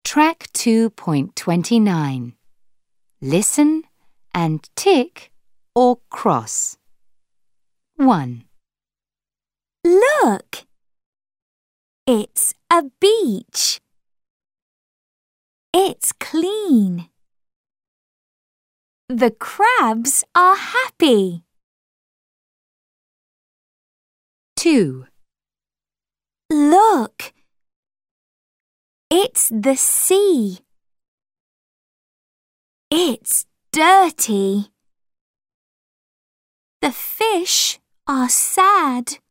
Track 2.29. Listen and tick or cross. 1. Look! It's a beach. It's clean. The crabs are happy. 2. Look! It's the sea. It's dirty. The fish are sad.